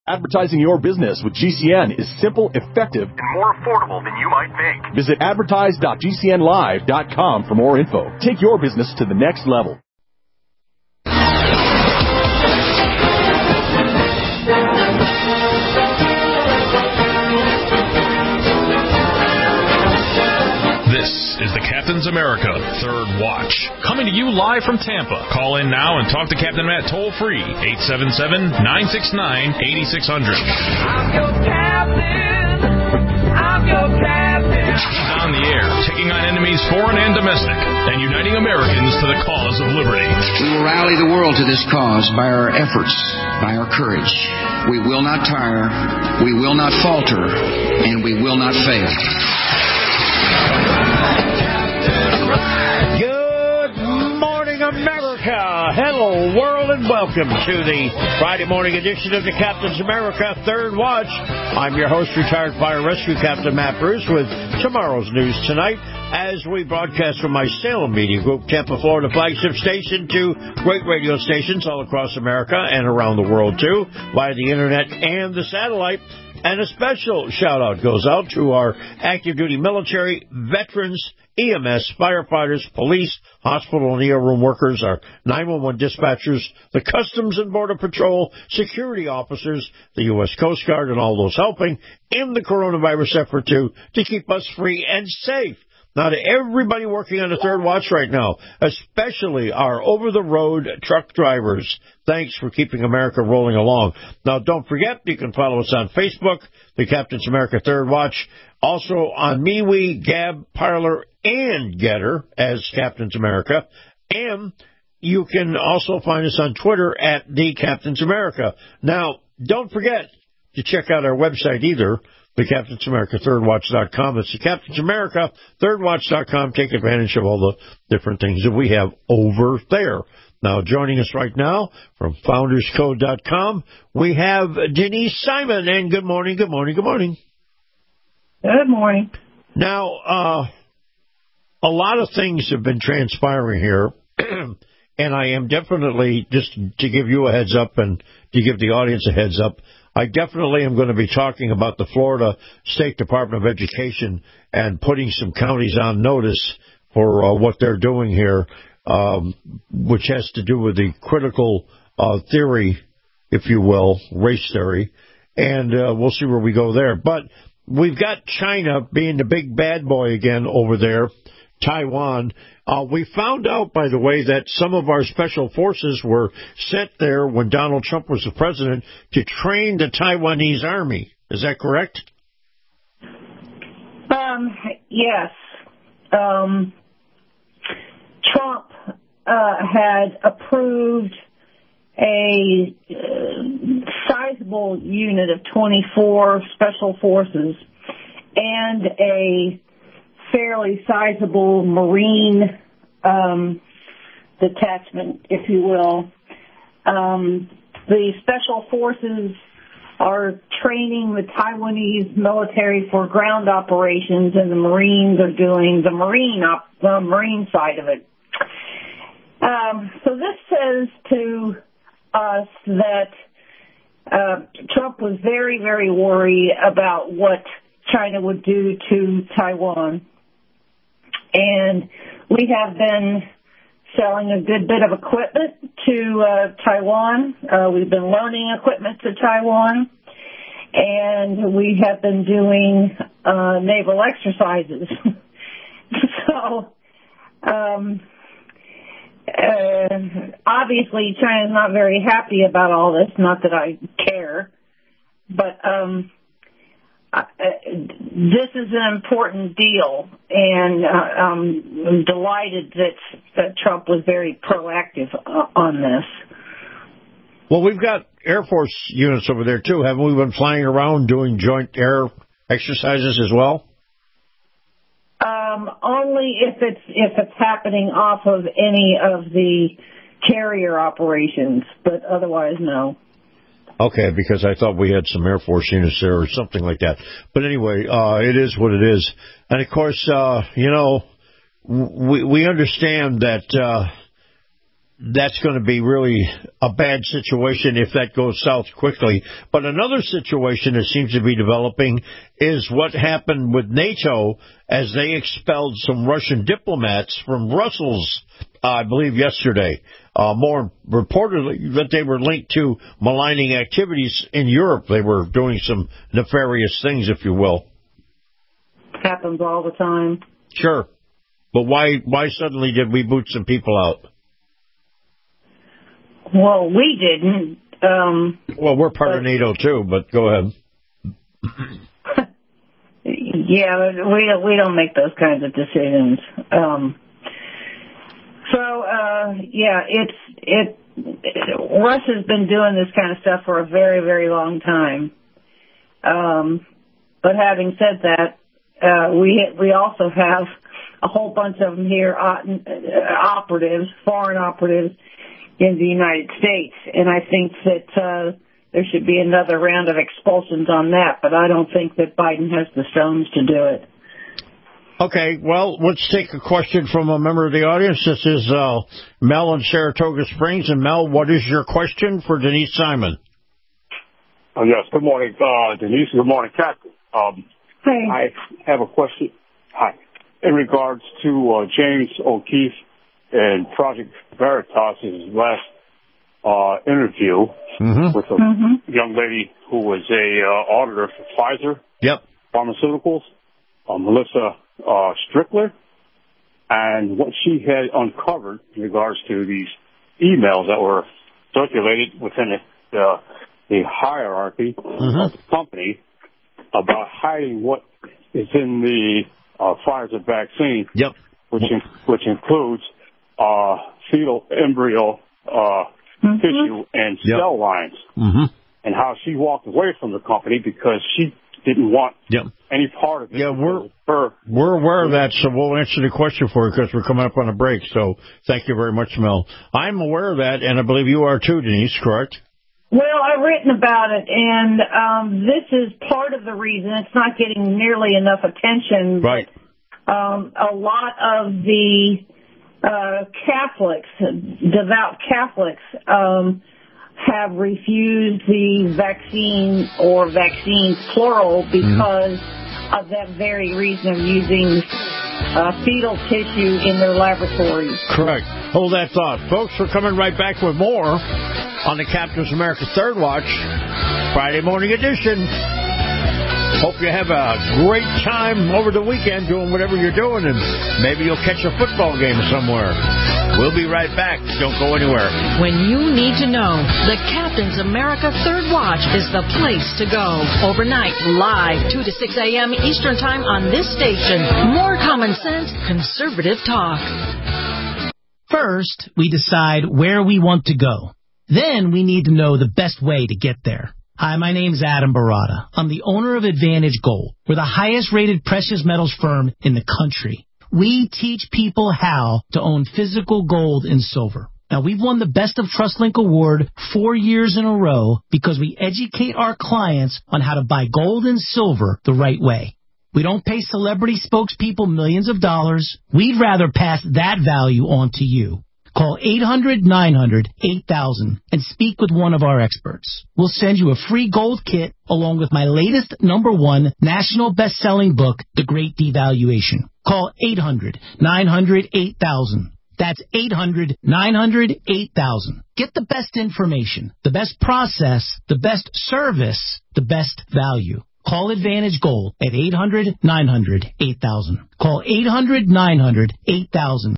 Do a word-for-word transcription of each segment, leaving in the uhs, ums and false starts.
Advertising your business with G C N is simple, effective, and more affordable than you might think. Visit advertise dot g c n live dot com for more info. Take your business to the next level. This is the Captain's America Third Watch, coming to you live from Tampa. Call in now and talk to Captain Matt toll-free, eight seven seven, nine six nine, eight six zero zero. I'm your captain. I'm your captain. He's on the air, taking on enemies foreign and domestic, and uniting Americans to the cause of liberty. We will rally the world to this cause by our efforts, by our courage. We will not tire, we will not falter, and we will not fail. Good morning, America. Hello, world, and welcome to the Friday morning edition of the Captain's America Third Watch. I'm your host, retired fire rescue captain Matt Bruce, with tomorrow's news tonight as we broadcast from my Salem Media Group, Tampa, Florida flagship station, to great radio stations all across America and around the world, too, via the internet and the satellite. And a special shout-out goes out to our active-duty military, veterans, E M S, firefighters, police, hospital and E R room workers, our nine one one dispatchers, the Customs and Border Patrol, security officers, the U S Coast Guard, and all those helping in the coronavirus effort to, to keep us free and safe. Now, to everybody working on the Third Watch right now, especially our over-the-road truck drivers, thanks for keeping America rolling along. Now, don't forget, you can follow us on Facebook, the Captain's America Third Watch, also on MeWe, Gab, Parler, and Getter as Captain's America, and you can also find us on Twitter at the Captain's America. Now, don't forget to check out our website either, the Captain's America Third Watch dot com. It's the Captain's America Third Watch dot com. Take advantage of all the different things that we have over there. Now, joining us right now from Founders Code dot com, we have Denise Simon. And good morning, good morning, good morning. Good morning. Now, uh, a lot of things have been transpiring here, and I am definitely, just to give you a heads up and to give the audience a heads up, I definitely am going to be talking about the Florida State Department of Education and putting some counties on notice for uh, what they're doing here, um, which has to do with the critical uh, theory, if you will, race theory, and uh, we'll see where we go there. But we've got China being the big bad boy again over there, Taiwan. Uh, we found out, by the way, that some of our special forces were sent there when Donald Trump was the president to train the Taiwanese army. Is that correct? Um, yes. Um, Trump uh, had approved a uh, sizable unit of twenty-four special forces and a fairly sizable Marine um, detachment, if you will. Um, the special forces are training the Taiwanese military for ground operations, and the Marines are doing the Marine op- the Marine side of it. Um, so this says to us that uh, Trump was very, very worried about what China would do to Taiwan. And we have been selling a good bit of equipment to uh, Taiwan. Uh, we've been loaning equipment to Taiwan. And we have been doing uh, naval exercises. so, um, uh, obviously, China's not very happy about all this. Not that I care. But um Uh, this is an important deal, and uh, um, I'm delighted that, that Trump was very proactive uh, on this. Well, we've got Air Force units over there, too. Haven't we been flying around doing joint air exercises as well? Um, only if it's if it's happening off of any of the carrier operations, but otherwise, no. Okay, because I thought we had some Air Force units there or something like that. But anyway, uh, it is what it is. And, of course, uh, you know, we, we understand that uh, that's going to be really a bad situation if that goes south quickly. But another situation that seems to be developing is what happened with NATO as they expelled some Russian diplomats from Brussels, uh, I believe, yesterday. Uh, more reportedly that they were linked to maligning activities in Europe. They were doing some nefarious things, if you will. Happens all the time. Sure. But why why suddenly did we boot some people out? Well, we didn't. Um, well, we're part but, of NATO, too, but go ahead. Yeah, we don't, we don't make those kinds of decisions. Um, so, uh, yeah, it's it, it. Russia's been doing this kind of stuff for a very, very long time. Um, but having said that, uh, we we also have a whole bunch of them here, uh, operatives, foreign operatives, in the United States, and I think that uh, there should be another round of expulsions on that, but I don't think that Biden has the stones to do it. Okay, well, let's take a question from a member of the audience. This is uh, Mel in Saratoga Springs. And Mel, what is your question for Denise Simon? Oh, yes, good morning, uh, Denise. Good morning, Captain. Um, Hi. I have a question. Hi. In regards to uh, James O'Keefe and Project Veritas' last uh, interview mm-hmm. with a mm-hmm. young lady who was a uh, auditor for Pfizer yep. Pharmaceuticals, uh, Melissa uh, Strickler, and what she had uncovered in regards to these emails that were circulated within the, uh, the hierarchy mm-hmm. of the company about hiding what is in the uh, Pfizer vaccine, yep. which in, which includes uh, fetal embryo uh, mm-hmm. tissue and yep. cell lines, mm-hmm. and how she walked away from the company because she didn't want yep. any part of it. Yeah, we're her. we're aware of that, so we'll answer the question for you because we're coming up on a break. So thank you very much, Mel. I'm aware of that, and I believe you are too, Denise, correct? Well, I've written about it, and um, this is part of the reason it's not getting nearly enough attention. Right. Um, a lot of the uh, Catholics, devout Catholics, um, have refused the vaccine or vaccines plural because mm-hmm. of that very reason of using uh, fetal tissue in their laboratories. Correct. Hold that thought. Folks, we're coming right back with more on the Captain's America Third Watch, Friday morning edition. Hope you have a great time over the weekend doing whatever you're doing, and maybe you'll catch a football game somewhere. We'll be right back. Don't go anywhere. When you need to know, the Captain's America Third Watch is the place to go. Overnight, live, two to six a.m. Eastern Time on this station. More common sense, conservative talk. First, we decide where we want to go. Then we need to know the best way to get there. Hi, my name's Adam Barada. I'm the owner of Advantage Gold. We're the highest-rated precious metals firm in the country. We teach people how to own physical gold and silver. Now, we've won the Best of TrustLink Award four years in a row because we educate our clients on how to buy gold and silver the right way. We don't pay celebrity spokespeople millions of dollars. We'd rather pass that value on to you. Call eight hundred nine hundred eight thousand and speak with one of our experts. We'll send you a free gold kit along with my latest number one national best-selling book, The Great Devaluation. Call eight hundred nine hundred eight thousand. That's eight hundred nine hundred eight thousand. Get the best information, the best process, the best service, the best value. Call Advantage Gold at eight hundred nine hundred eight thousand. Call eight hundred nine hundred eight thousand.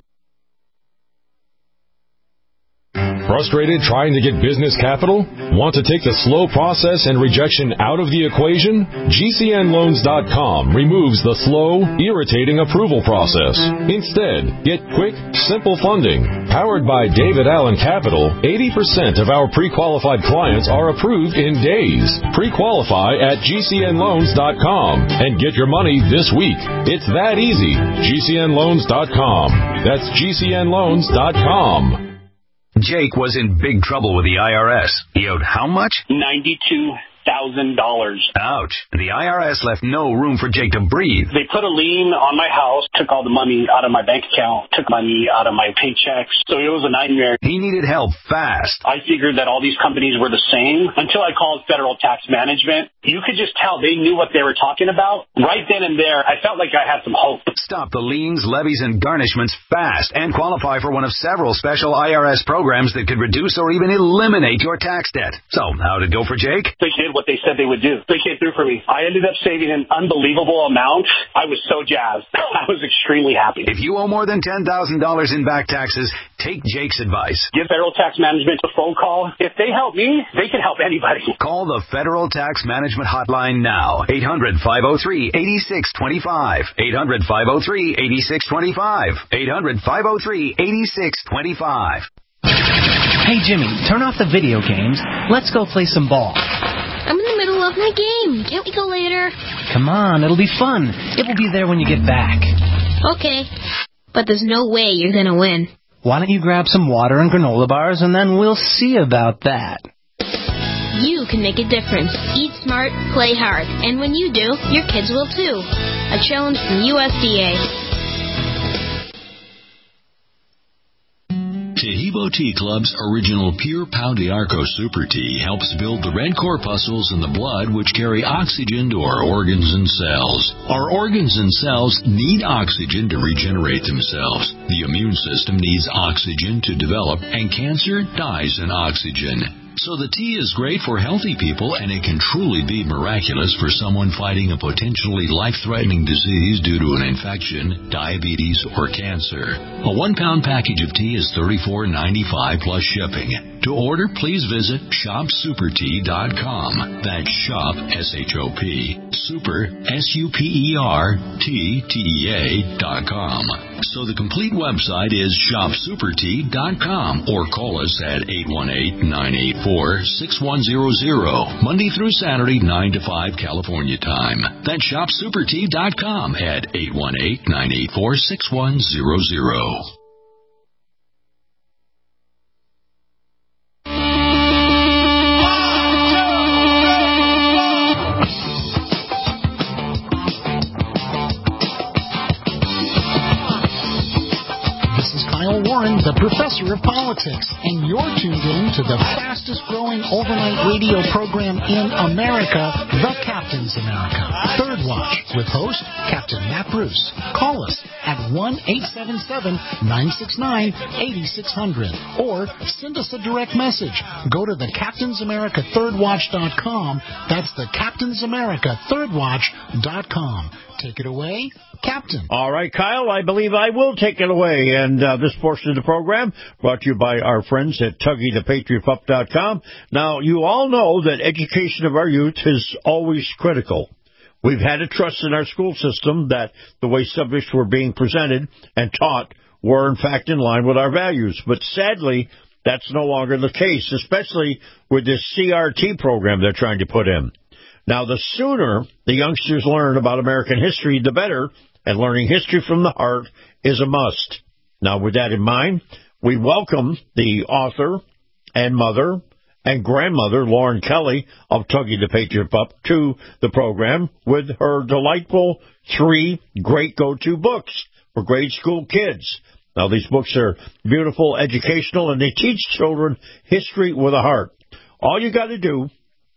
Frustrated trying to get business capital? Want to take the slow process and rejection out of the equation? G C N loans dot com removes the slow, irritating approval process. Instead, get quick, simple funding. Powered by David Allen Capital, eighty percent of our pre-qualified clients are approved in days. Pre-qualify at G C N loans dot com and get your money this week. It's that easy. G C N loans dot com. That's G C N loans dot com. Jake was in big trouble with the I R S. He owed how much? ninety-two thousand dollars. Ouch. The I R S left no room for Jake to breathe. They put a lien on my house, took all the money out of my bank account, took money out of my paychecks. So it was a nightmare. He needed help fast. I figured that all these companies were the same until I called Federal Tax Management. You could just tell they knew what they were talking about. Right then and there, I felt like I had some hope. Stop the liens, levies, and garnishments fast and qualify for one of several special I R S programs that could reduce or even eliminate your tax debt. So, how'd it go for Jake? They did what they said they would do. They came through for me. I ended up saving an unbelievable amount. I was so jazzed. I was extremely happy. If you owe more than ten thousand dollars in back taxes, take Jake's advice. Give Federal Tax Management a phone call. If they help me, they can help anybody. Call the Federal Tax Management Hotline now. eight hundred, five oh three, eight six two five. eight hundred, five oh three, eight six two five. eight hundred, five oh three, eight six two five. Hey, Jimmy, turn off the video games. Let's go play some ball. I'm in the middle of my game. Can't we go later? Come on, it'll be fun. It will be there when you get back. Okay, but there's no way you're going to win. Why don't you grab some water and granola bars, and then we'll see about that. You can make a difference. Eat smart, play hard. And when you do, your kids will too. A challenge from U S D A. Tehibo Tea Club's original Pure Pau d'Arco Super Tea helps build the red corpuscles in the blood which carry oxygen to our organs and cells. Our organs and cells need oxygen to regenerate themselves. The immune system needs oxygen to develop, and cancer dies in oxygen. So the tea is great for healthy people, and it can truly be miraculous for someone fighting a potentially life-threatening disease due to an infection, diabetes, or cancer. A one-pound package of tea is thirty-four ninety-five plus shipping. To order, please visit shop super tea dot com. That's shop, S H O P, super, S U P E R, T, T E A dot com. So the complete website is shop super tea dot com, or call us at eight one eight, nine eight four, six one zero zero, Monday through Saturday, nine to five California time. That's shop super tea dot com at eight one eight, nine eight four, six one zero zero. Warren, the professor of politics, and you're tuned in to the fastest growing overnight radio program in America, The Captain's America. Third Watch with host Captain Matt Bruce. Call us at one eight seven seven, nine six nine, eight six zero zero or send us a direct message. Go to the captains america third watch dot com. That's the captains america third watch dot com. Take it away, Captain. All right, Kyle, I believe I will take it away. And uh, this portion of the program brought to you by our friends at Tuggy the Patriot Pup dot com. Now, you all know that education of our youth is always critical. We've had a trust in our school system that the way subjects were being presented and taught were, in fact, in line with our values. But sadly, that's no longer the case, especially with this C R T program they're trying to put in. Now, the sooner the youngsters learn about American history, the better, and learning history from the heart is a must. Now, with that in mind, we welcome the author and mother and grandmother, Lauren Kelly, of Tuggy the Patriot Pup, to the program with her delightful three great go-to books for grade school kids. Now, these books are beautiful, educational, and they teach children history with a heart. All you got to do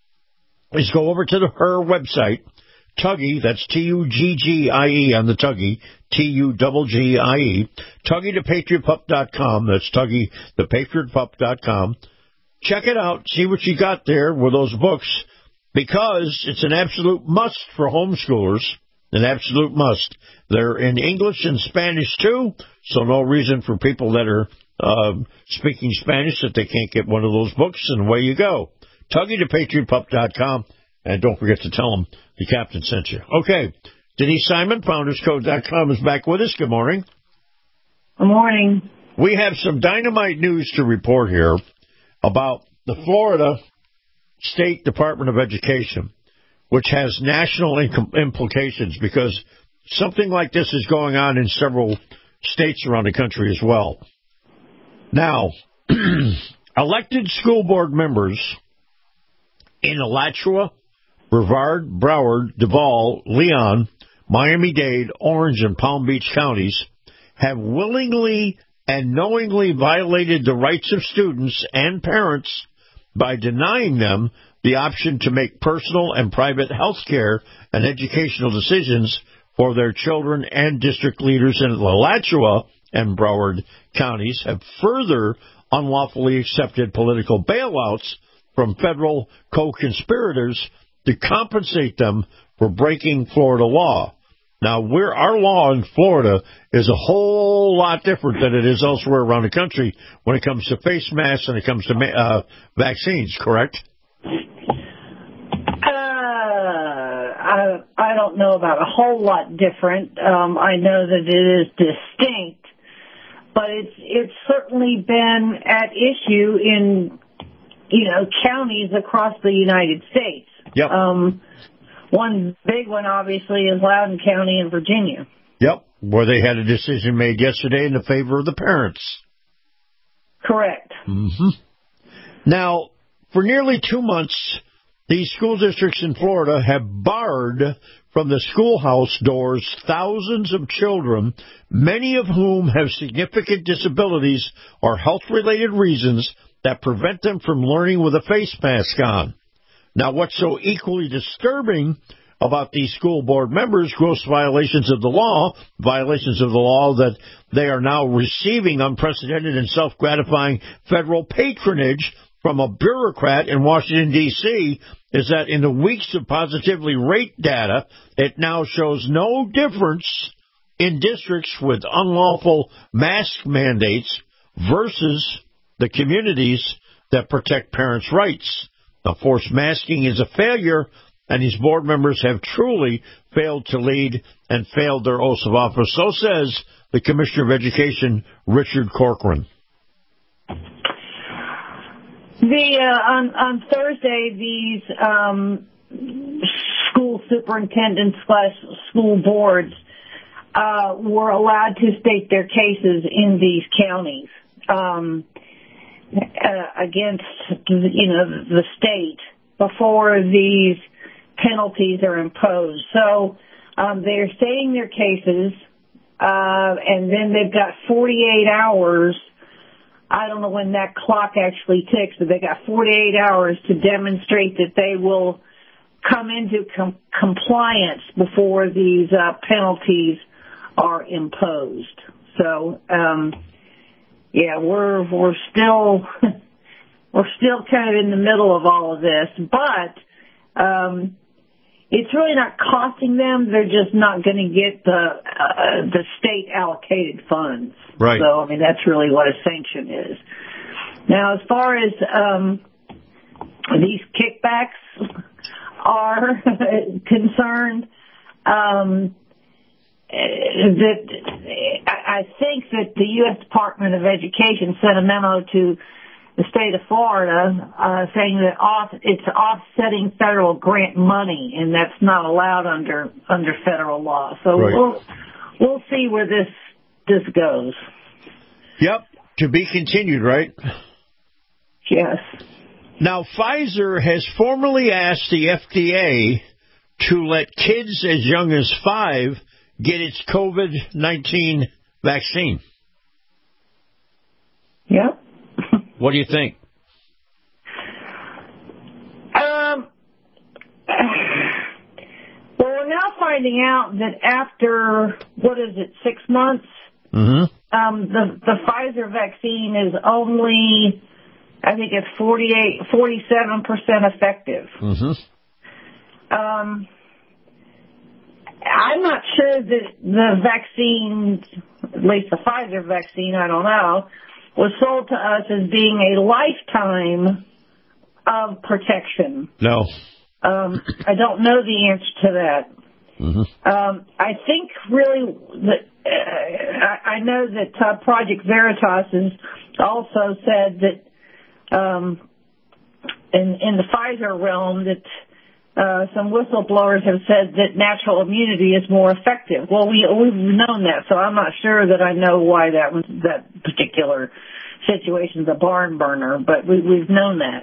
is go over to the, her website, Tuggy, that's T U G G I E on the Tuggy, T U G G I E, Tuggy the Patriot Pup dot com, that's Tuggy the Patriot Pup dot com. Check it out, see what you got there with those books, because it's an absolute must for homeschoolers, an absolute must. They're in English and Spanish, too, so no reason for people that are uh, speaking Spanish that they can't get one of those books, and away you go. Tuggy the Patriot Pup dot com, and don't forget to tell them the captain sent you. Okay, Denise Simon, Founders Code dot com, is back with us. Good morning. Good morning. We have some dynamite news to report here about the Florida State Department of Education, which has national inc- implications because something like this is going on in several states around the country as well. Now, elected school board members in Alachua, Brevard, Broward, Duval, Leon, Miami-Dade, Orange, and Palm Beach counties have willingly and knowingly violated the rights of students and parents by denying them the option to make personal and private health care and educational decisions for their children, and district leaders in Alachua and Broward counties have further unlawfully accepted political bailouts from federal co-conspirators to compensate them for breaking Florida law. Now, we're, our law in Florida is a whole lot different than it is elsewhere around the country when it comes to face masks and it comes to uh, vaccines, correct? I, I don't know about a whole lot different. Um, I know that it is distinct, but it's it's certainly been at issue in, you know, counties across the United States. Yep. Um, one big one, obviously, is Loudoun County in Virginia. Yep, where they had a decision made yesterday in the favor of the parents. Correct. Mm-hmm. Now, for nearly two months, these school districts in Florida have barred from the schoolhouse doors thousands of children, many of whom have significant disabilities or health-related reasons that prevent them from learning with a face mask on. Now, what's so equally disturbing about these school board members' gross violations of the law, violations of the law that they are now receiving unprecedented and self-gratifying federal patronage from a bureaucrat in Washington, D C, is that in the weeks of positively rate data, it now shows no difference in districts with unlawful mask mandates versus the communities that protect parents' rights. Now, forced masking is a failure, and these board members have truly failed to lead and failed their oaths of office. So says the Commissioner of Education, Richard Corcoran. The uh, on, on Thursday, these um, school superintendents slash school boards uh, were allowed to state their cases in these counties um, uh, against, you know, the state before these penalties are imposed. So um, they're stating their cases, uh, and then they've got forty-eight hours. I don't know when that clock actually ticks, but they got forty-eight hours to demonstrate that they will come into com- compliance before these uh, penalties are imposed. So, um, yeah, we're we're still we're still kind of in the middle of all of this, but um, it's really not costing them. They're just not going to get the uh, the state allocated funds. Right. So, I mean, that's really what a sanction is. Now, as far as um, these kickbacks are concerned, um, that I think that the U S Department of Education sent a memo to the state of Florida uh, saying that off, it's offsetting federal grant money, and that's not allowed under under federal law. So right. we'll we'll see where this this goes. Yep, to be continued, right? Yes. Now, Pfizer has formally asked the F D A to let kids as young as five get its COVID nineteen vaccine. Yep. What do you think? Um, well, we're now finding out that after, what is it, six months, mm-hmm. um, the, the Pfizer vaccine is only, I think it's forty-eight, forty-seven percent effective. Mm-hmm. Um, I'm not sure that the vaccine, at least the Pfizer vaccine, I don't know, was sold to us as being a lifetime of protection. No. Um, I don't know the answer to that. Mm-hmm. Um, I think really that uh, I, I know that uh, Project Veritas has also said that um, in, in the Pfizer realm that uh, some whistleblowers have said that natural immunity is more effective. Well, we, we've known that, so I'm not sure that I know why that that particular situation is a barn burner, but we, we've known that.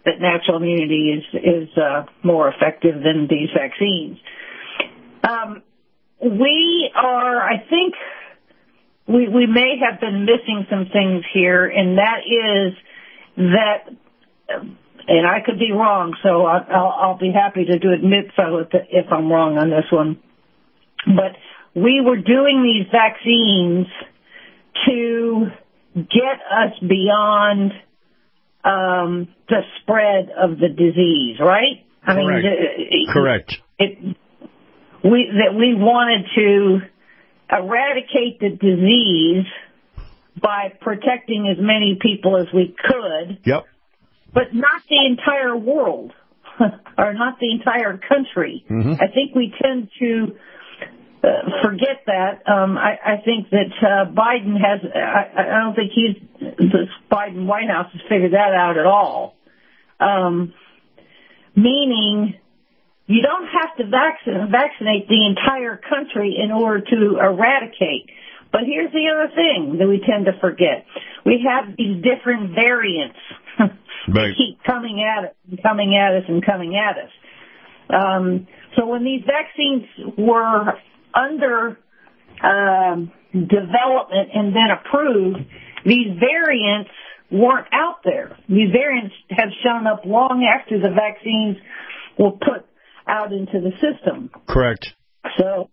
that natural immunity is is uh, more effective than these vaccines. Um, we are, I think, we we may have been missing some things here, and that is that, and I could be wrong, so I'll, I'll, I'll be happy to do admit so if, if I'm wrong on this one. But we were doing these vaccines to get us beyond um, the spread of the disease, right? I Correct. mean, it, Correct. It, we that we wanted to eradicate the disease by protecting as many people as we could. Yep. But not the entire world, or not the entire country. Mm-hmm. I think we tend to uh, forget that. Um, I, I think that uh, Biden has, I, I don't think he's, the Biden White House has figured that out at all. Um, meaning, you don't have to vaccine, vaccinate the entire country in order to eradicate. But here's the other thing that we tend to forget. We have these different variants. They keep coming at us and coming at us and coming at us. Um, so when these vaccines were under um, development and then approved, these variants weren't out there. These variants have shown up long after the vaccines were put out into the system. Correct. So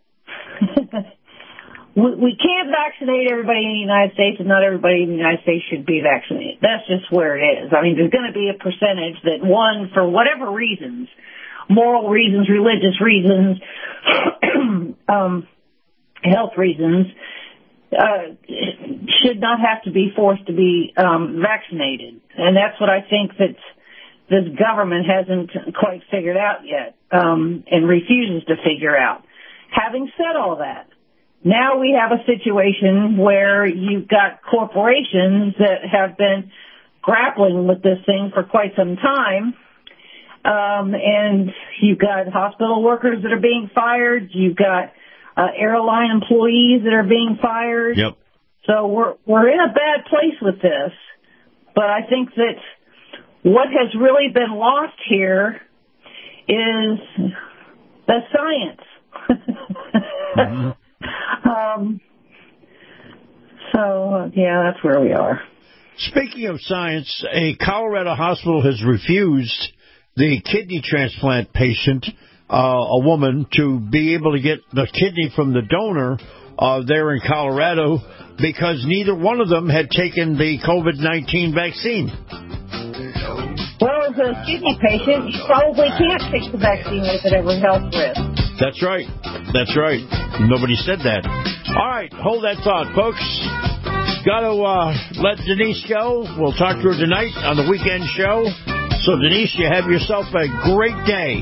we, we can't vaccinate everybody in the United States, and not everybody in the United States should be vaccinated. That's just where it is. I mean, there's going to be a percentage that, one, for whatever reasons, moral reasons, religious reasons, um, health reasons, uh, should not have to be forced to be um, vaccinated. And that's what I think that this government hasn't quite figured out yet, um, and refuses to figure out. Having said all that, now we have a situation where you've got corporations that have been grappling with this thing for quite some time, um, and you've got hospital workers that are being fired. You've got uh, airline employees that are being fired. Yep. So we're we're in a bad place with this, but I think that what has really been lost here is the science. Mm-hmm. Um, so, uh, yeah, that's where we are. Speaking of science, a Colorado hospital has refused the kidney transplant patient, uh, a woman, to be able to get the kidney from the donor uh, there in Colorado because neither one of them had taken the COVID nineteen vaccine. Well, as a kidney patient, you probably can't take the vaccine if it ever health risk. That's right. That's right. Nobody said that. All right, hold that thought, folks. Got to uh, let Denise go. We'll talk to her tonight on the weekend show. So, Denise, you have yourself a great day.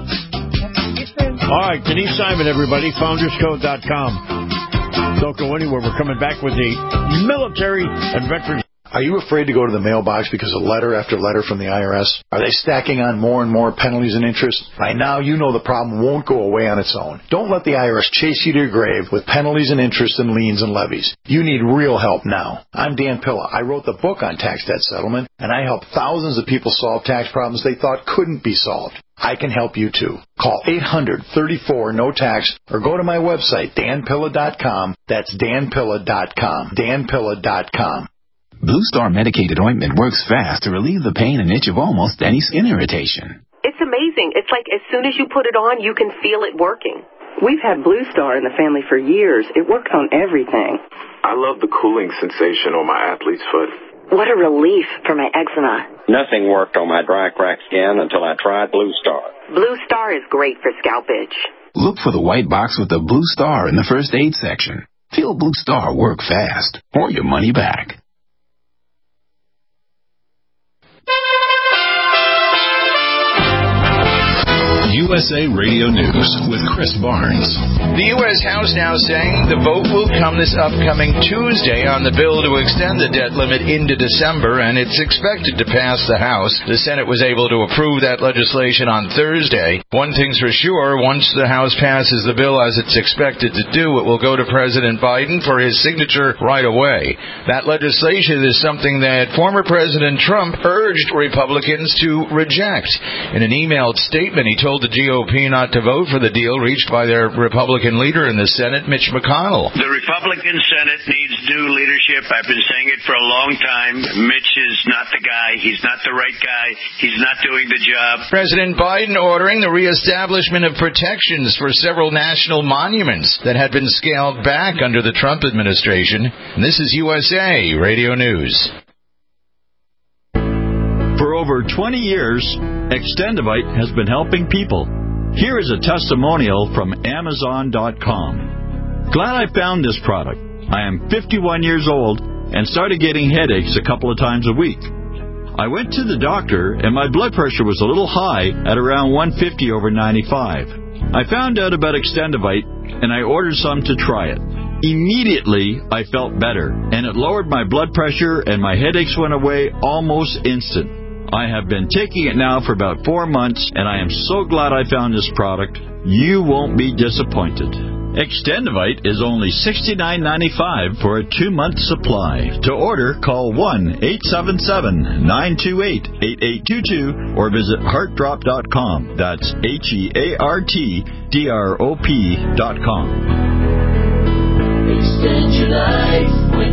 All right, Denise Simon, everybody, founders code dot com. Don't go anywhere. We're coming back with the military and veterans. Are you afraid to go to the mailbox because of letter after letter from the I R S? Are they stacking on more and more penalties and interest? By now, you know the problem won't go away on its own. Don't let the I R S chase you to your grave with penalties and interest and liens and levies. You need real help now. I'm Dan Pilla. I wrote the book on tax debt settlement, and I help thousands of people solve tax problems they thought couldn't be solved. I can help you, too. Call eight hundred, thirty-four, no tax or go to my website, dan pilla dot com. That's dan pilla dot com. dan pilla dot com. Blue Star medicated ointment works fast to relieve the pain and itch of almost any skin irritation. It's amazing. It's like as soon as you put it on, you can feel it working. We've had Blue Star in the family for years. It works on everything. I love the cooling sensation on my athlete's foot. What a relief for my eczema. Nothing worked on my dry, cracked skin until I tried Blue Star. Blue Star is great for scalp itch. Look for the white box with the Blue Star in the first aid section. Feel Blue Star work fast, or your money back. You U S A Radio News with Chris Barnes. The U S House now saying the vote will come this upcoming Tuesday on the bill to extend the debt limit into December, and it's expected to pass the House. The Senate was able to approve that legislation on Thursday. One thing's for sure, once the House passes the bill as it's expected to do, it will go to President Biden for his signature right away. That legislation is something that former President Trump urged Republicans to reject. In an emailed statement, he told the G O P not to vote for the deal reached by their Republican leader in the Senate, Mitch McConnell. The Republican Senate needs new leadership. I've been saying it for a long time. Mitch is not the guy. He's not the right guy. He's not doing the job. President Biden ordering the reestablishment of protections for several national monuments that had been scaled back under the Trump administration. And this is U S A Radio News. For over twenty years, Extendivite has been helping people. Here is a testimonial from Amazon dot com. Glad I found this product. I am fifty-one years old and started getting headaches a couple of times a week. I went to the doctor and my blood pressure was a little high at around one fifty over ninety-five. I found out about Extendivite and I ordered some to try it. Immediately, I felt better, and it lowered my blood pressure and my headaches went away almost instant. I have been taking it now for about four months, and I am so glad I found this product. You won't be disappointed. Extendivite is only sixty-nine ninety-five for a two-month supply. To order, call one eight seven seven, nine two eight, eight eight two two or visit heart drop dot com. That's H E A R T D R O P dot com. Extend your life with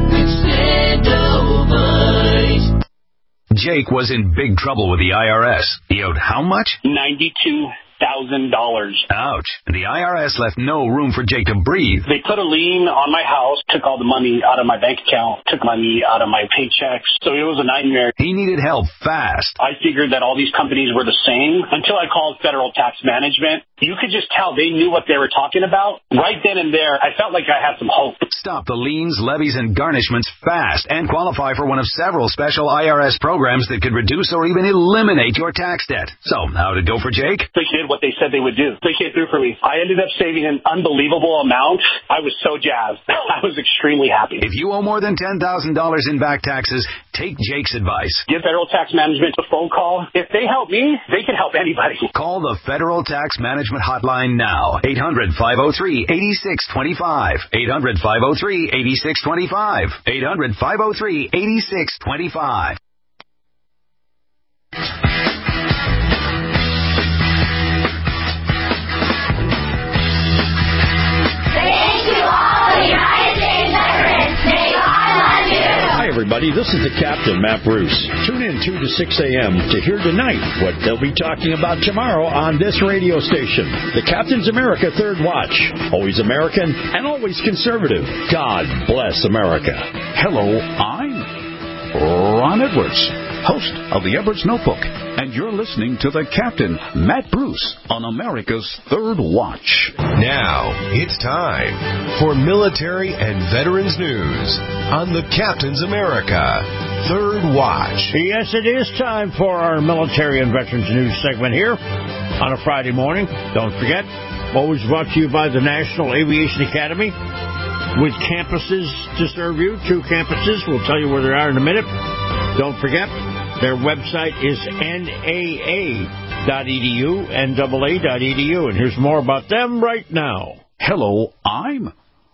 Extendivite. Jake was in big trouble with the I R S. He owed how much? ninety-two thousand dollars. Ouch. The I R S left no room for Jake to breathe. They put a lien on my house, took all the money out of my bank account, took money out of my paychecks. So it was a nightmare. He needed help fast. I figured that all these companies were the same until I called Federal Tax Management. You could just tell they knew what they were talking about. Right then and there, I felt like I had some hope. Stop the liens, levies, and garnishments fast and qualify for one of several special I R S programs that could reduce or even eliminate your tax debt. So, how'd it go for Jake? They did what they said they would do. They came through for me. I ended up saving an unbelievable amount. I was so jazzed. I was extremely happy. If you owe more than ten thousand dollars in back taxes, take Jake's advice. Give Federal Tax Management a phone call. If they help me, they can help anybody. Call the Federal Tax Management Hotline now. eight hundred, five oh three, eight six two five. eight hundred, five oh three, eight six two five. eight hundred, five oh three, eight six two five. Hi, everybody. This is the Captain, Matt Bruce. Tune in two to six a.m. to hear tonight what they'll be talking about tomorrow on this radio station. The Captain's America Third Watch. Always American and always conservative. God bless America. Hello, I'm Ron Edwards, host of the Edwards Notebook, and you're listening to the Captain, Matt Bruce, on America's Third Watch. Now, it's time for military and veterans news on the Captain's America Third Watch. Yes, it is time for our military and veterans news segment here on a Friday morning. Don't forget, always brought to you by the National Aviation Academy, with campuses to serve you. Two campuses. We'll tell you where they are in a minute. Don't forget, their website is N A A dot E D U, N A A dot E D U. And here's more about them right now. Hello, I'm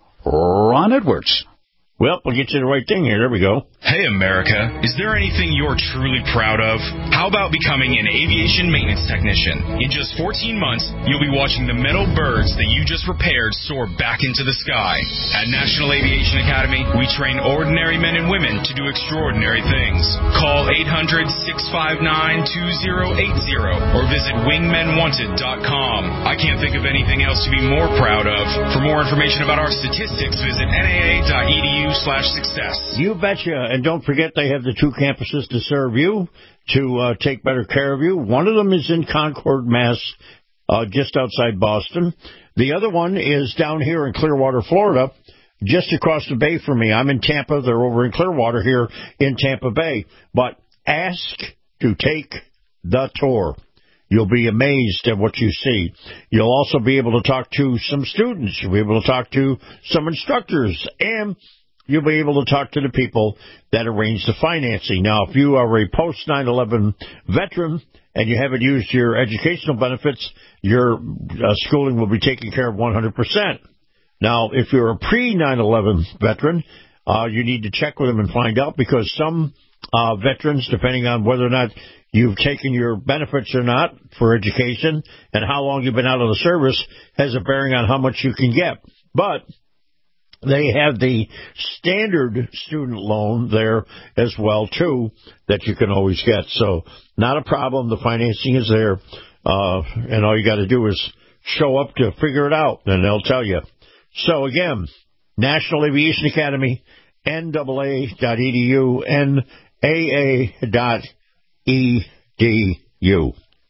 Ron Edwards. Well, we'll get you the right thing here. There we go. Hey, America. Is there anything you're truly proud of? How about becoming an aviation maintenance technician? In just fourteen months, you'll be watching the metal birds that you just repaired soar back into the sky. At National Aviation Academy, we train ordinary men and women to do extraordinary things. Call eight hundred, six five nine, two oh eight oh or visit wingmen wanted dot com. I can't think of anything else to be more proud of. For more information about our statistics, visit N A A dot E D U slash success. You betcha. And don't forget, they have the two campuses to serve you, to uh, take better care of you. One of them is in Concord, Mass, uh, just outside Boston. The other one is down here in Clearwater, Florida, just across the bay from me. I'm in Tampa. They're over in Clearwater here in Tampa Bay. But ask to take the tour. You'll be amazed at what you see. You'll also be able to talk to some students. You'll be able to talk to some instructors. And you'll be able to talk to the people that arrange the financing. Now, if you are a post nine eleven veteran and you haven't used your educational benefits, your uh, schooling will be taken care of one hundred percent. Now, if you're a pre nine eleven veteran, uh, you need to check with them and find out, because some uh, veterans, depending on whether or not you've taken your benefits or not for education and how long you've been out of the service, has a bearing on how much you can get. But they have the standard student loan there as well, too, that you can always get. So not a problem. The financing is there. Uh, and all you got to do is show up to figure it out, and they'll tell you. So, again, National Aviation Academy, N double A dot E D U, N A A dot E D U.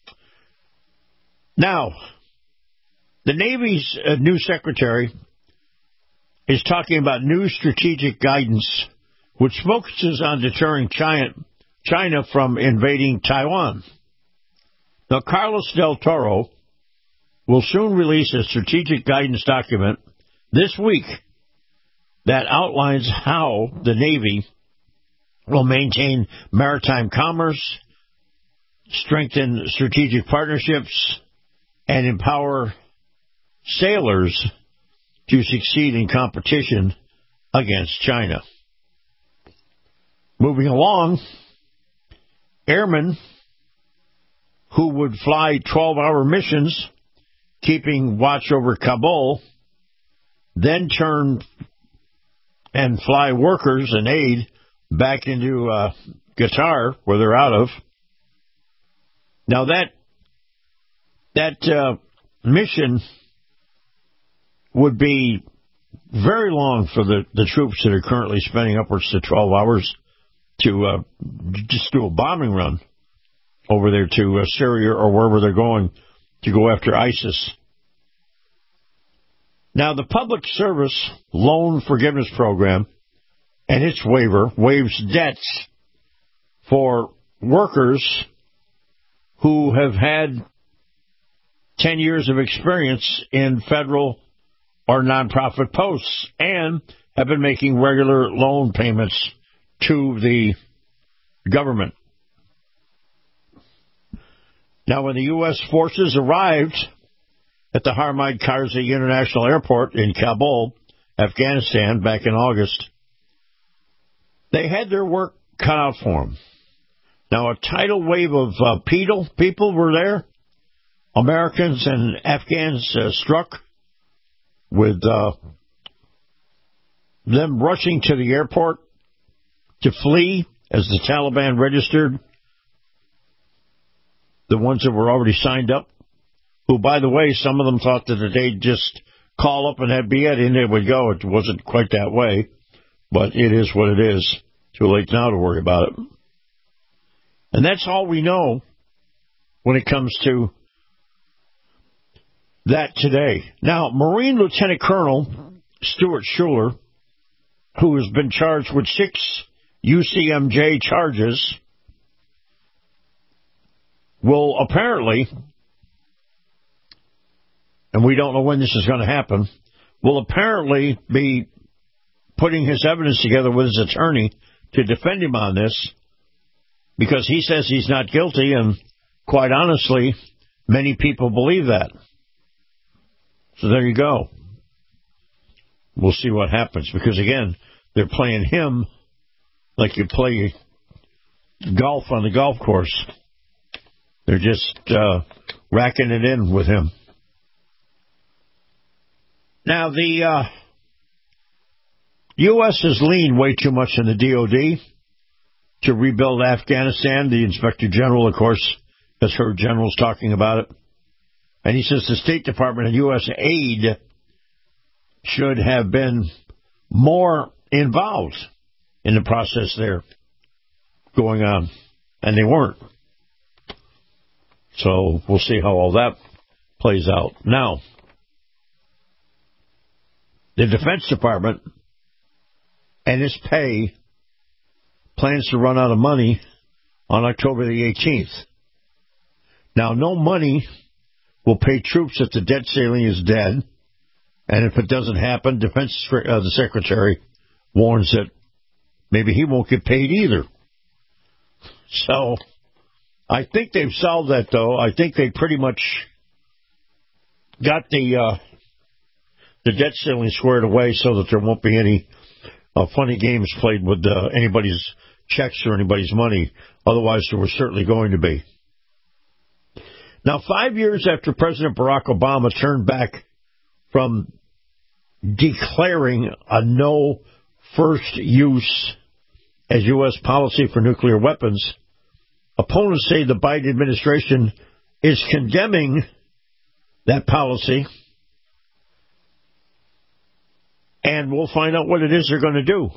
Now, the Navy's uh, new secretary is talking about new strategic guidance which focuses on deterring China, China from invading Taiwan. Now, Carlos Del Toro will soon release a strategic guidance document this week that outlines how the Navy will maintain maritime commerce, strengthen strategic partnerships, and empower sailors to succeed in competition against China. Moving along, airmen who would fly twelve-hour missions, keeping watch over Kabul, then turn and fly workers and aid back into uh, Qatar, where they're out of. Now, that that uh, mission would be very long for the, the troops that are currently spending upwards to twelve hours to uh, just do a bombing run over there to uh, Syria or wherever they're going to go after ISIS. Now, the Public Service Loan Forgiveness Program and its waiver waives debts for workers who have had ten years of experience in federal or nonprofit posts and have been making regular loan payments to the government. Now, when the U S forces arrived at the Hamid Karzai International Airport in Kabul, Afghanistan, back in August, they had their work cut out for them. Now, a tidal wave of uh, people, people were there. Americans and Afghans uh, struck with uh, them rushing to the airport to flee as the Taliban registered the ones that were already signed up, who, by the way, some of them thought that they'd just call up and that'd be it, and they would go. It wasn't quite that way, but it is what it is. Too late now to worry about it. And that's all we know when it comes to that today. Now, Marine Lieutenant Colonel Stuart Schuler, who has been charged with six U C M J charges, will apparently, and we don't know when this is going to happen, will apparently be putting his evidence together with his attorney to defend him on this, because he says he's not guilty, and quite honestly, many people believe that. So there you go. We'll see what happens, because, again, they're playing him like you play golf on the golf course. They're just uh, racking it in with him. Now, the uh, U S has leaned way too much on the D O D to rebuild Afghanistan. The Inspector General, of course, has heard generals talking about it. And he says the State Department and U S aid should have been more involved in the process there going on. And they weren't. So we'll see how all that plays out. Now, the Defense Department and its pay plans to run out of money on October the eighteenth. Now, no money will pay troops if the debt ceiling is dead. And if it doesn't happen, Defense uh, the Secretary warns that maybe he won't get paid either. So I think they've solved that, though. I think they pretty much got the uh, the debt ceiling squared away so that there won't be any uh, funny games played with uh, anybody's checks or anybody's money. Otherwise, there was certainly going to be. Now, five years after President Barack Obama turned back from declaring a no first use as U S policy for nuclear weapons, opponents say the Biden administration is condemning that policy, and we'll find out what it is they're going to do.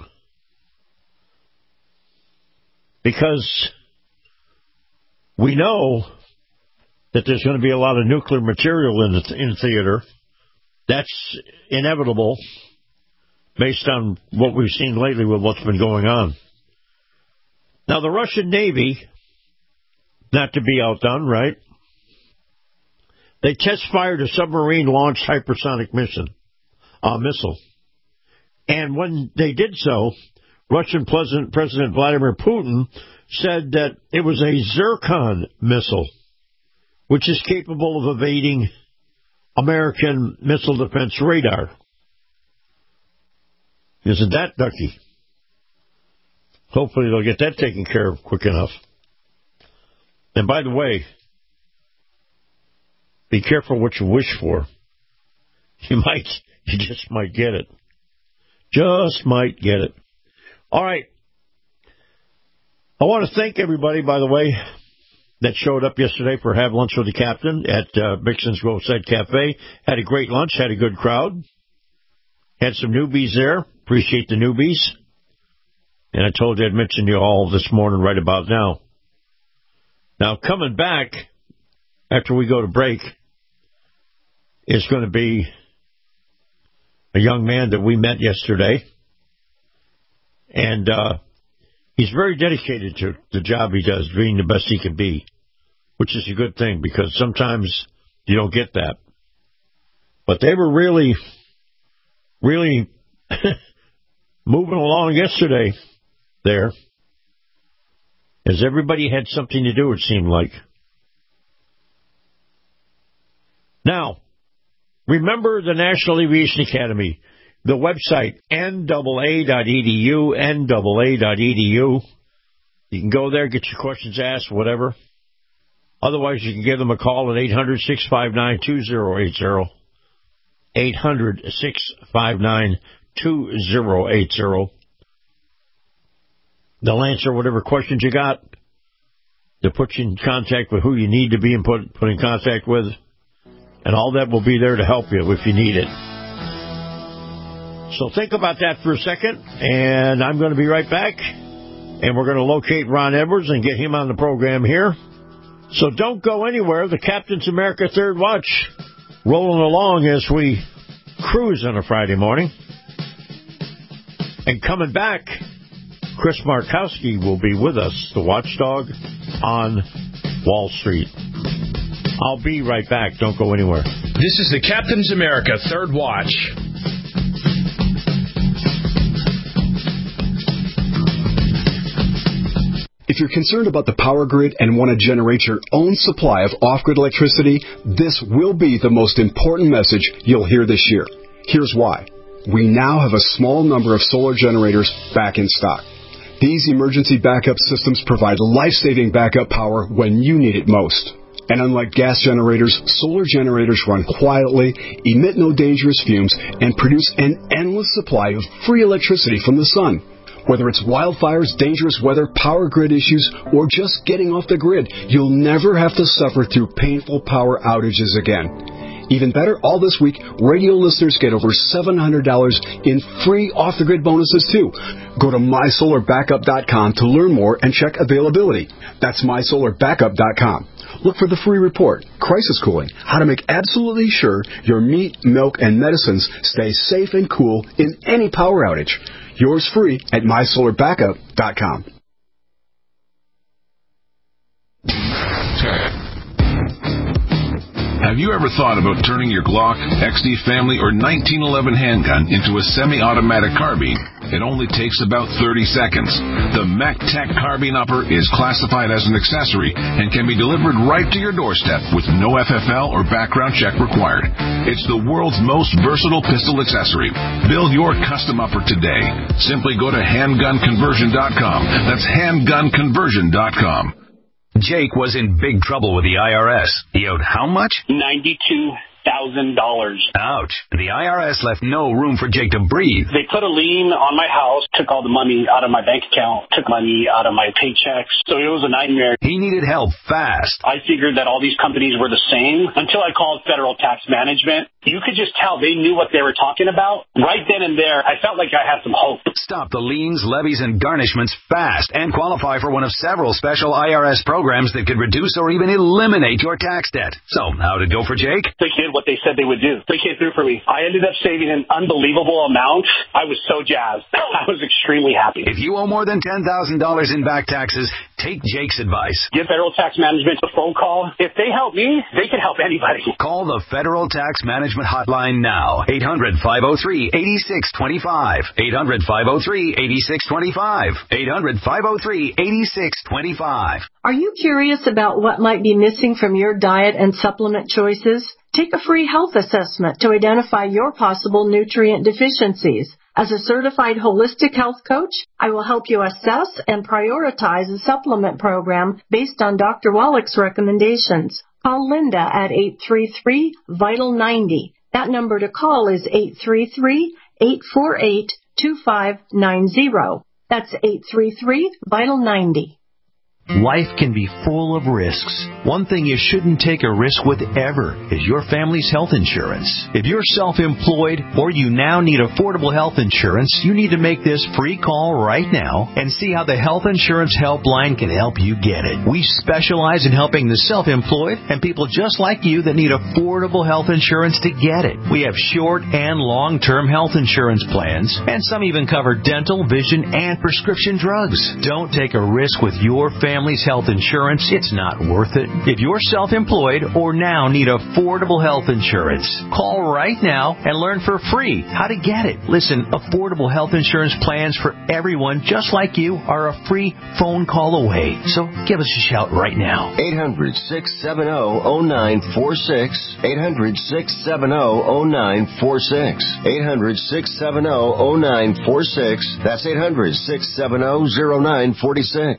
Because we know that there's going to be a lot of nuclear material in the in theater. That's inevitable based on what we've seen lately with what's been going on. Now, the Russian Navy, not to be outdone, right? They test-fired a submarine-launched hypersonic mission, uh, missile. And when they did so, Russian President, President Vladimir Putin said that it was a Zircon missile, which is capable of evading American missile defense radar. Isn't that ducky? Hopefully they'll get that taken care of quick enough. And by the way, be careful what you wish for. You might, you just might get it. Just might get it. All right. I want to thank everybody, by the way, that showed up yesterday for Have Lunch with the Captain at uh, Vixen's Roadside Cafe. Had a great lunch, had a good crowd. Had some newbies there. Appreciate the newbies. And I told you I'd mention you all this morning right about now. Now, coming back after we go to break is going to be a young man that we met yesterday. And uh, he's very dedicated to the job he does, being the best he can be, which is a good thing because sometimes you don't get that. But they were really, really moving along yesterday there, as everybody had something to do, it seemed like. Now, remember the National Aviation Academy, the website, N double A dot E D U, N double A dot E D U. You can go there, get your questions asked, whatever. Otherwise, you can give them a call at eight hundred, six five nine, two zero eight zero. eight hundred, six five nine, two zero eight zero. They'll answer whatever questions you got. They'll put you in contact with who you need to be in put, put in contact with. And all that will be there to help you if you need it. So think about that for a second, and I'm going to be right back. And we're going to locate Ron Edwards and get him on the program here. So don't go anywhere. The Captain's America Third Watch rolling along as we cruise on a Friday morning. And coming back, Chris Markowski will be with us, the watchdog on Wall Street. I'll be right back. Don't go anywhere. This is the Captain's America Third Watch. If you're concerned about the power grid and want to generate your own supply of off-grid electricity, this will be the most important message you'll hear this year. Here's why. We now have a small number of solar generators back in stock. These emergency backup systems provide life-saving backup power when you need it most. And unlike gas generators, solar generators run quietly, emit no dangerous fumes, and produce an endless supply of free electricity from the sun. Whether it's wildfires, dangerous weather, power grid issues, or just getting off the grid, you'll never have to suffer through painful power outages again. Even better, all this week, radio listeners get over seven hundred dollars in free off-the-grid bonuses, too. Go to my solar backup dot com to learn more and check availability. That's my solar backup dot com. Look for the free report, Crisis Cooling, how to make absolutely sure your meat, milk, and medicines stay safe and cool in any power outage. Yours free at my solar backup dot com. Have you ever thought about turning your Glock, X D Family, or nineteen eleven handgun into a semi-automatic carbine? It only takes about thirty seconds. The MacTac Carbine Upper is classified as an accessory and can be delivered right to your doorstep with no F F L or background check required. It's the world's most versatile pistol accessory. Build your custom upper today. Simply go to handgun conversion dot com. That's handgun conversion dot com. Jake was in big trouble with the I R S. He owed how much? ninety-two thousand dollars. Ouch. The I R S left no room for Jake to breathe. They put a lien on my house, took all the money out of my bank account, took money out of my paychecks. So it was a nightmare. He needed help fast. I figured that all these companies were the same until I called Federal Tax Management. You could just tell they knew what they were talking about. Right then and there, I felt like I had some hope. Stop the liens, levies, and garnishments fast and qualify for one of several special I R S programs that could reduce or even eliminate your tax debt. So, how'd it go for Jake? They did what they said they would do. They came through for me. I ended up saving an unbelievable amount. I was so jazzed. I was extremely happy. If you owe more than ten thousand dollars in back taxes, take Jake's advice. Give Federal Tax Management a phone call. If they help me, they can help anybody. Call the Federal Tax Management Hotline now. eight hundred, five oh three, eight six two five. eight hundred, five oh three, eight six two five. eight hundred, five oh three, eight six two five. Are you curious about what might be missing from your diet and supplement choices? Take a free health assessment to identify your possible nutrient deficiencies. As a certified holistic health coach, I will help you assess and prioritize a supplement program based on Doctor Wallach's recommendations. Call Linda at eight three three, vital ninety. That number to call is eight three three, eight four eight, two five nine zero. That's eight three three, vital ninety. Life can be full of risks. One thing you shouldn't take a risk with ever is your family's health insurance. If you're self-employed or you now need affordable health insurance, you need to make this free call right now and see how the Health Insurance Helpline can help you get it. We specialize in helping the self-employed and people just like you that need affordable health insurance to get it. We have short and long-term health insurance plans, and some even cover dental, vision, and prescription drugs. Don't take a risk with your family. Family's health insurance, it's not worth it. If you're self-employed or now need affordable health insurance, call right now and learn for free how to get it. Listen, affordable health insurance plans for everyone just like you are a free phone call away. So give us a shout right now. eight hundred, six seven zero, zero nine four six. eight hundred, six seven zero, zero nine four six. eight hundred, six seven zero, zero nine four six. That's eight hundred, six seven zero, zero nine four six.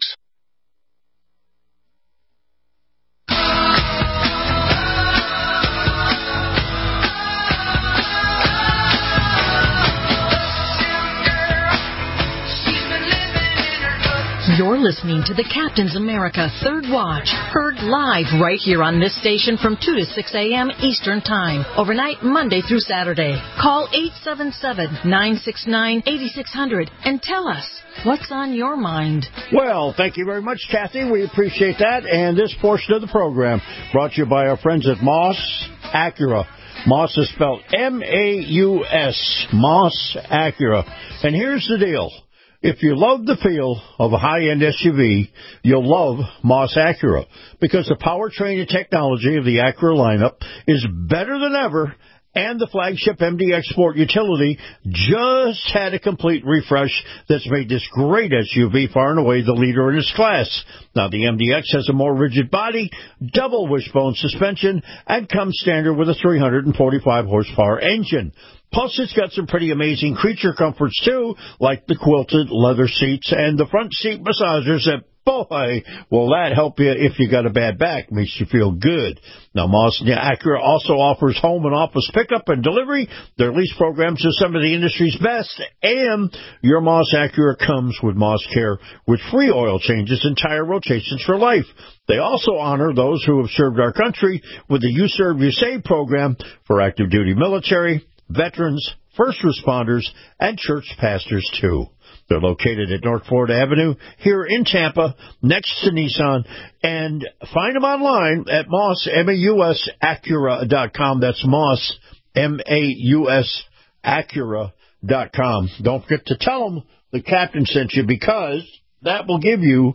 You're listening to the Captain's America Third Watch, heard live right here on this station from two to six a.m. Eastern Time, overnight Monday through Saturday. Call eight seven seven, nine six nine, eight six zero zero and tell us what's on your mind. Well, thank you very much, Kathy. We appreciate that. And this portion of the program brought to you by our friends at Moss Acura. Moss is spelled M A U S, Moss Acura. And here's the deal. If you love the feel of a high-end S U V, you'll love Moss Acura, because the powertrain and technology of the Acura lineup is better than ever, and the flagship M D X Sport utility just had a complete refresh that's made this great S U V far and away the leader in its class. Now, the M D X has a more rigid body, double wishbone suspension, and comes standard with a three hundred forty-five horsepower engine. Plus, it's got some pretty amazing creature comforts, too, like the quilted leather seats and the front seat massagers that, boy, will that help you if you got a bad back. Makes you feel good. Now, Moss Acura also offers home and office pickup and delivery. Their lease programs are some of the industry's best, and your Moss Acura comes with Moss Care with free oil changes and tire rotations for life. They also honor those who have served our country with the You Serve, You Save program for active duty military, veterans, first responders, and church pastors, too. They're located at North Florida Avenue here in Tampa, next to Nissan. And find them online at Moss, M A U S, Acura dot com. That's Moss, M A U S, Acura dot com. Don't forget to tell them the captain sent you, because that will give you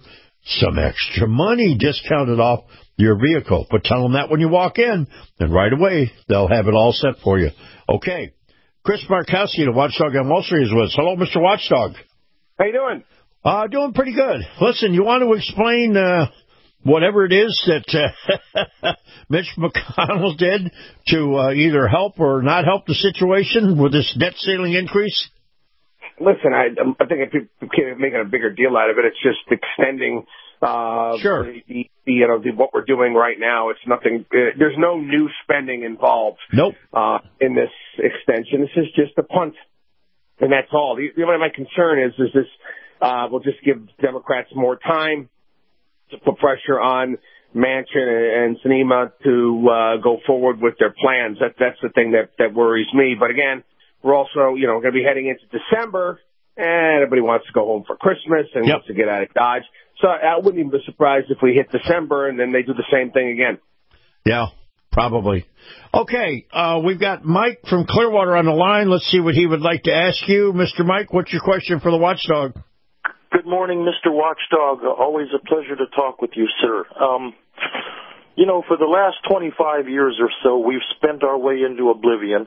some extra money discounted off your vehicle. But tell them that when you walk in, and right away, they'll have it all set for you. Okay. Chris Markowski, the Watchdog on Wall Street, is with us. Hello, Mister Watchdog. How you doing? Uh, doing pretty good. Listen, you want to explain uh, whatever it is that uh, Mitch McConnell did to uh, either help or not help the situation with this debt ceiling increase? Listen, I, I think if people can't make a bigger deal out of it, it's just extending uh, sure. the, the, you know, the, what we're doing right now. It's nothing. Uh, there's no new spending involved. Nope. Uh, in this extension, this is just a punt, and that's all. The, you know, my concern is, is this uh, will just give Democrats more time to put pressure on Manchin and Sinema to uh, go forward with their plans. That that's the thing that that worries me. But again, we're also, you know, going to be heading into December, and everybody wants to go home for Christmas and yep. wants to get out of Dodge. So I wouldn't even be surprised if we hit December and then they do the same thing again. Yeah, probably. Okay, uh, we've got Mike from Clearwater on the line. Let's see what he would like to ask you. Mister Mike, what's your question for the Watchdog? Good morning, Mister Watchdog. Always a pleasure to talk with you, sir. Um, you know, for the last twenty-five years or so, we've spent our way into oblivion.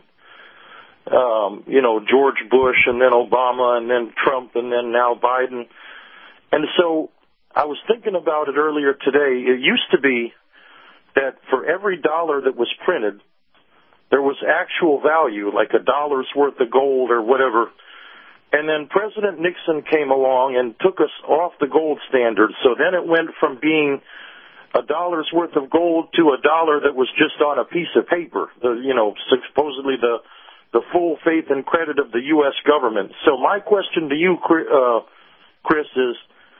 Um, you know, George Bush and then Obama and then Trump and then now Biden. And so I was thinking about it earlier today. It used to be that for every dollar that was printed, there was actual value, like a dollar's worth of gold or whatever. And then President Nixon came along and took us off the gold standard. So then it went from being a dollar's worth of gold to a dollar that was just on a piece of paper, the, you know, supposedly the the full faith and credit of the U S government. So my question to you, uh, Chris, is,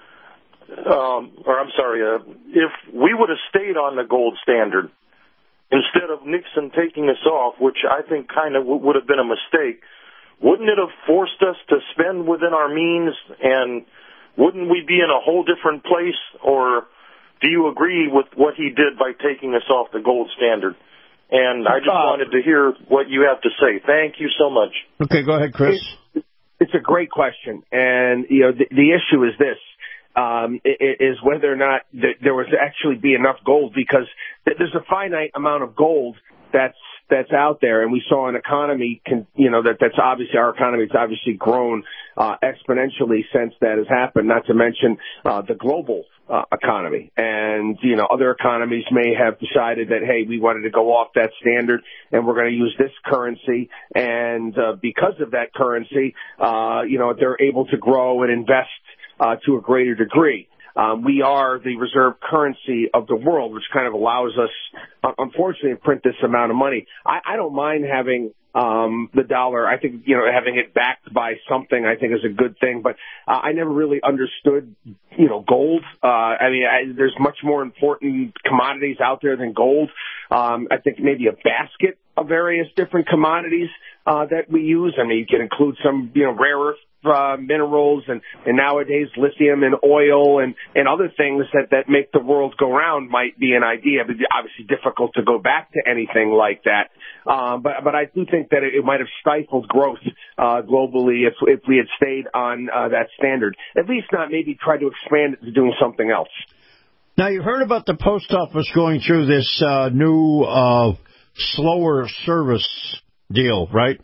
um, or I'm sorry, uh, if we would have stayed on the gold standard instead of Nixon taking us off, which I think kind of w- would have been a mistake, wouldn't it have forced us to spend within our means, and wouldn't we be in a whole different place? Or do you agree with what he did by taking us off the gold standard? And I just uh, wanted to hear what you have to say. Thank you so much. Okay, go ahead, Chris. It's, it's a great question. And, you know, the, the issue is this, um, is whether or not th- there was actually be enough gold, because th- there's a finite amount of gold that's that's out there, and we saw an economy, can, you know, that that's obviously, our economy has obviously grown uh, exponentially since that has happened, not to mention uh, the global uh, economy. And, you know, other economies may have decided that, hey, we wanted to go off that standard and we're going to use this currency. And uh, because of that currency, uh, you know, they're able to grow and invest uh, to a greater degree. Um, we are the reserve currency of the world, which kind of allows us, unfortunately, to print this amount of money. I, I don't mind having um, the dollar. I think, you know, having it backed by something, I think, is a good thing. But uh, I never really understood, you know, gold. Uh, I mean, I, there's much more important commodities out there than gold. Um, I think maybe a basket of various different commodities uh, that we use. I mean, you can include some, you know, rare earth Uh, minerals and, and nowadays lithium and oil and, and other things that, that make the world go round might be an idea, but obviously difficult to go back to anything like that. Um, but, but I do think that it, it might have stifled growth uh, globally if, if we had stayed on uh, that standard. At least not maybe try to expand it to doing something else. Now, you've heard about the post office going through this uh, new uh, slower service deal, right?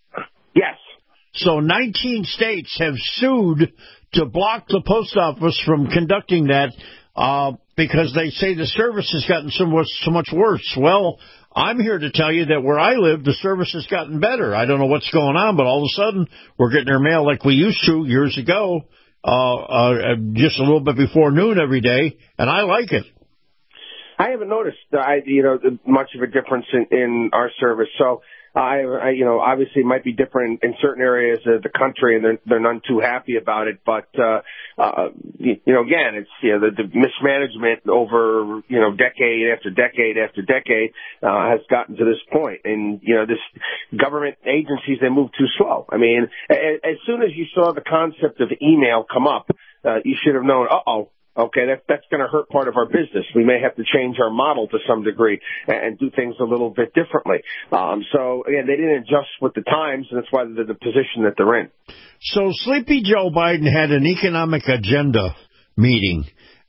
Yes. So nineteen states have sued to block the post office from conducting that uh, because they say the service has gotten so much, so much worse. Well, I'm here to tell you that where I live, the service has gotten better. I don't know what's going on, but all of a sudden we're getting our mail like we used to years ago, uh, uh, just a little bit before noon every day, and I like it. I haven't noticed, I, you know, much of a difference in, in our service. So I, I, you know, obviously it might be different in certain areas of the country, and they're, they're none too happy about it. But, uh, uh, you, you know, again, it's, you know, the, the mismanagement over, you know, decade after decade after decade, uh, has gotten to this point. And, you know, this government agencies, they move too slow. I mean, as, as soon as you saw the concept of email come up, uh, you should have known, uh-oh. Okay, that, that's going to hurt part of our business. We may have to change our model to some degree and, and do things a little bit differently. Um, so, again, they didn't adjust with the times, and that's why they're the position that they're in. So Sleepy Joe Biden had an economic agenda meeting,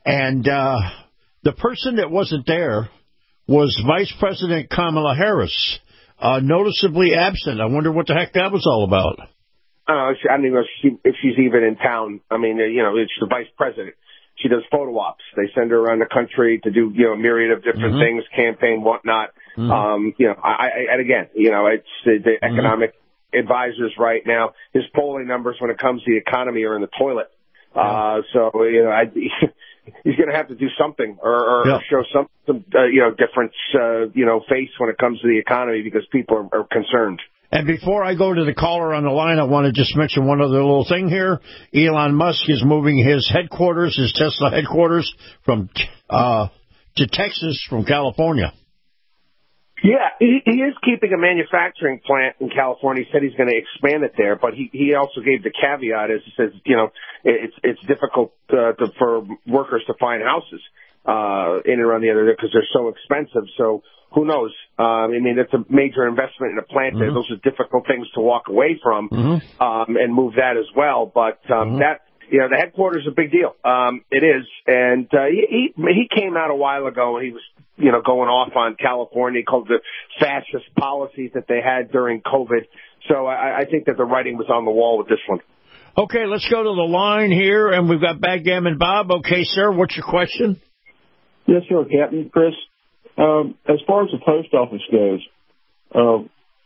And uh, the person that wasn't there was Vice President Kamala Harris, uh, noticeably absent. I wonder what the heck that was all about. Uh, I don't even know if, she, if she's even in town. I mean, you know, it's the vice president. She does photo ops. They send her around the country to do, you know, a myriad of different mm-hmm. things, campaign, whatnot. Mm-hmm. Um, you know, I, I, and again, you know, it's the, the mm-hmm. economic advisors right now. His polling numbers when it comes to the economy are in the toilet. Yeah. Uh, so, you know, I, he's going to have to do something or, or yeah. show some, some uh, you know, difference, uh, you know, face when it comes to the economy because people are, are concerned. And before I go to the caller on the line, I want to just mention one other little thing here. Elon Musk is moving his headquarters, his Tesla headquarters, from uh, to Texas from California. Yeah, he, he is keeping a manufacturing plant in California. He said he's going to expand it there, but he, he also gave the caveat, as he says, you know, it's it's difficult uh, to, for workers to find houses uh, in and around the area because they're so expensive. So who knows? Um, I mean, it's a major investment in a plant there. Mm-hmm. Those are difficult things to walk away from mm-hmm. um, and move that as well. But um, mm-hmm. that, you know, the headquarters is a big deal. Um, it is. And uh, he, he came out a while ago and he was, you know, going off on California, called the fascist policies that they had during COVID. So I, I think that the writing was on the wall with this one. Okay, let's go to the line here, and we've got Backgammon Bob. Okay, sir, what's your question? Yes, sir, Captain Chris. Um, as far as the post office goes, uh,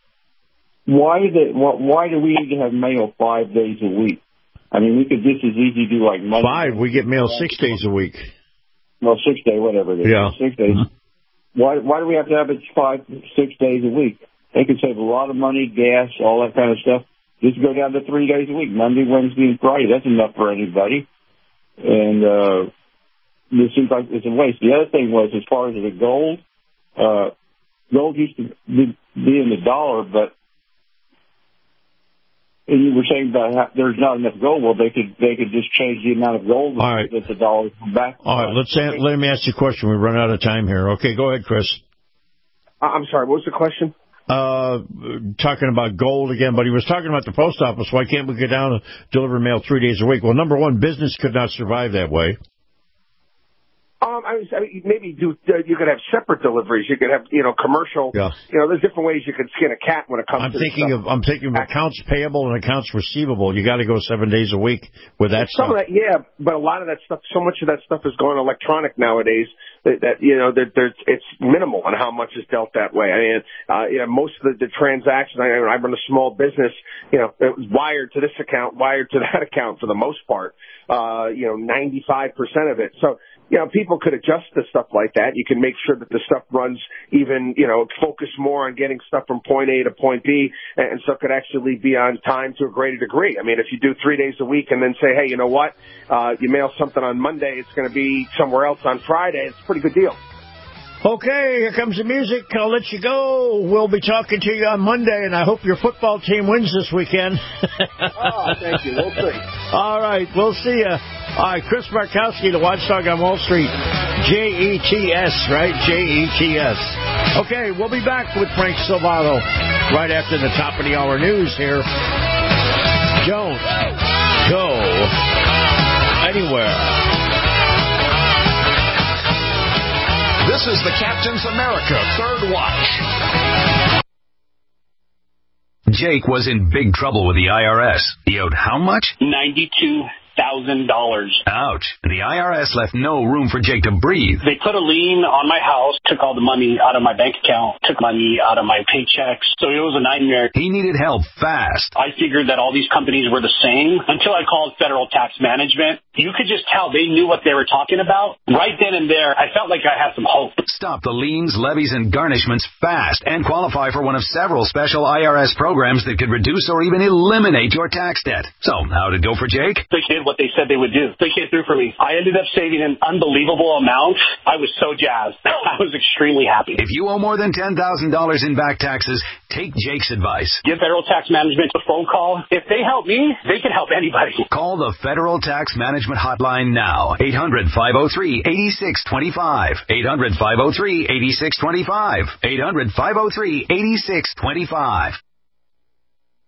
why do they, why do we need to have mail five days a week? I mean, we could just as easy do like Monday. Five. We get mail six days a week. Well, six days, whatever it is. Yeah. Six days. Mm-hmm. Why, why do we have to have it five, six days a week? They could save a lot of money, gas, all that kind of stuff. Just go down to three days a week, Monday, Wednesday, and Friday. That's enough for anybody. And, uh, this seems like it's a waste. The other thing was, as far as the gold, uh, gold used to be, be in the dollar, but and you were saying about how there's not enough gold. Well, they could they could just change the amount of gold All right. that the dollar back. All right, let's an- let me ask you a question. We run out of time here. Okay, go ahead, Chris. I'm sorry. What was the question? Uh, talking about gold again, but he was talking about the post office. Why can't we go down and deliver mail three days a week? Well, number one, business could not survive that way. Um, I, was, I mean, maybe do, uh, you could have separate deliveries. You could have, you know, commercial. Yeah. You know, there's different ways you could skin a cat when it comes I'm to thinking stuff. of I'm thinking of accounts payable and accounts receivable. You got to go seven days a week with that Some stuff. of that, yeah, but a lot of that stuff, so much of that stuff is going electronic nowadays that, that you know, that there's it's minimal on how much is dealt that way. I mean, uh, you know, most of the, the transactions. I, I run a small business. You know, it was wired to this account, wired to that account for the most part. Uh, you know, ninety-five percent of it. So. You know, people could adjust to stuff like that. You can make sure that the stuff runs even, you know, focus more on getting stuff from point A to point B, and stuff could actually be on time to a greater degree. I mean, if you do three days a week and then say, hey, you know what, uh, you mail something on Monday, it's going to be somewhere else on Friday, it's a pretty good deal. Okay, here comes the music. I'll let you go. We'll be talking to you on Monday, and I hope your football team wins this weekend. Oh, thank you. We'll see. All right, we'll see you. All right, Chris Markowski, the Watchdog on Wall Street. J E T S, right? J E T S. Okay, we'll be back with Frank Silvato right after the top of the hour news here. Don't go anywhere. This is the Captain's America Third Watch. Jake was in big trouble with the I R S. He owed how much? ninety-two thousand dollars. Ouch. The I R S left no room for Jake to breathe. They put a lien on my house, took all the money out of my bank account, took money out of my paychecks. So it was a nightmare. He needed help fast. I figured that all these companies were the same until I called Federal Tax Management. You could just tell they knew what they were talking about. Right then and there, I felt like I had some hope. Stop the liens, levies, and garnishments fast and qualify for one of several special I R S programs that could reduce or even eliminate your tax debt. So, how did it go for Jake? They did what they said they would do. They came through for me. I ended up saving an unbelievable amount. I was so jazzed. I was extremely happy. If you owe more than ten thousand dollars in back taxes, take Jake's advice. Give Federal Tax Management a phone call. If they help me, they can help anybody. Call the Federal Tax Management Hotline now. eight hundred, five oh three, eight six two five. eight hundred, five oh three, eight six two five. eight hundred, five oh three, eight six two five.